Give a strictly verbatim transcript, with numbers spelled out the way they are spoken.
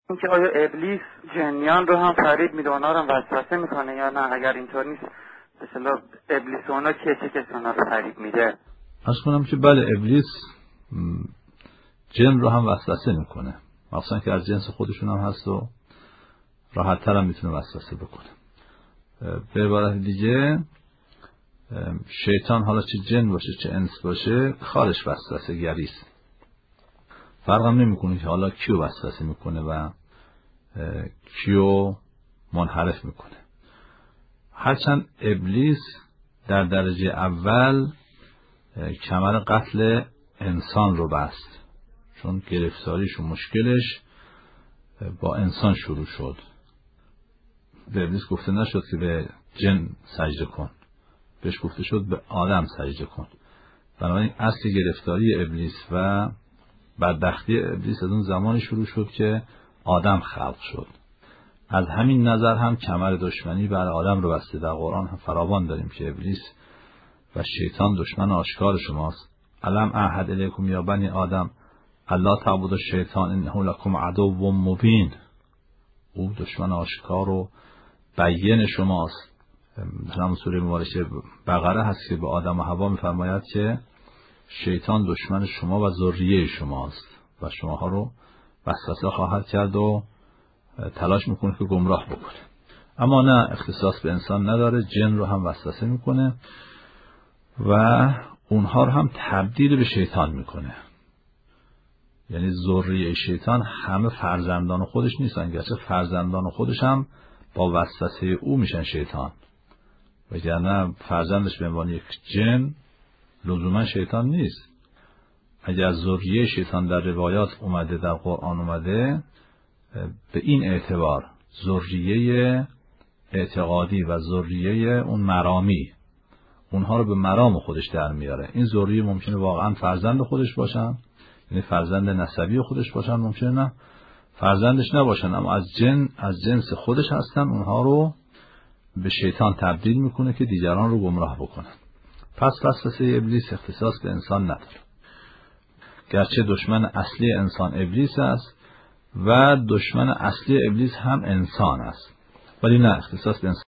اینکه آیا ابلیس جنیان رو هم فریب میده، اونا رو هم وسوسه میکنه یا نه؟ اگر اینطور نیست به اصطلاح ابلیس اونا که چه کسی اونا رو فریب میده؟ عرض کنم که بله، ابلیس جن رو هم وسوسه میکنه، مخصوصا که از جنس خودشون هم هست و راحت تر هم میتونه وسوسه بکنه. به عبارت دیگه شیطان حالا چه جن باشه چه انس باشه کارش وسوسه گری است. فرق هم نمیکنه که حالا کیو وسوسه میکنه و کیو منحرف میکنه. هرچند ابلیس در درجه اول کمر قتل انسان رو بست، چون گرفتاریش و مشکلش با انسان شروع شد. به ابلیس گفته نشد که به جن سجده کن، بهش گفته شد به آدم سجده کن. بنابراین اصل گرفتاری ابلیس و بدبختی ابلیس از اون زمانی شروع شد که آدم خلق شد. از همین نظر هم کمر دشمنی بر آدم رو بسته. در قرآن هم فراوان داریم که ابلیس و شیطان دشمن آشکار شماست. الم اعهد الیکم یا بنی آدم الا تعبدوا الشیطان انه لکم عدو مبین. او دشمن آشکار و بیان شماست. همون سوره مبارکه بقره هست که به آدم و حوا میفرماید که شیطان دشمن شما و ذریه شماست و شماها رو وسوسه خواهد کرد و تلاش میکنه که گمراه بکنه. اما نه، اختصاص به انسان نداره، جن رو هم وسوسه میکنه و اونها رو هم تبدیل به شیطان میکنه. یعنی ذریه شیطان همه فرزندان خودش نیستن، گرچه فرزندان خودش هم با وسوسه او میشن شیطان، وگرنه فرزندش به عنوان یک جن لزوما شیطان نیست. اگر ذریه شیطان در روایات اومده، در قرآن اومده، به این اعتبار ذریه اعتقادی و ذریه اون مرامی، اونها رو به مرام خودش در میاره. این ذریه ممکنه واقعا فرزند خودش باشن، یعنی فرزند نسبی خودش باشن، ممکنه نه فرزندش نباشن، اما از جن از جنس خودش هستن. اونها رو به شیطان تبدیل میکنه که دیگران رو گمراه بکنن. پس وسوسه ابلیس اختصاص به انسان نداره، گرچه دشمن اصلی انسان ابلیس است و دشمن اصلی ابلیس هم انسان است، ولی نه اختصاص به انسان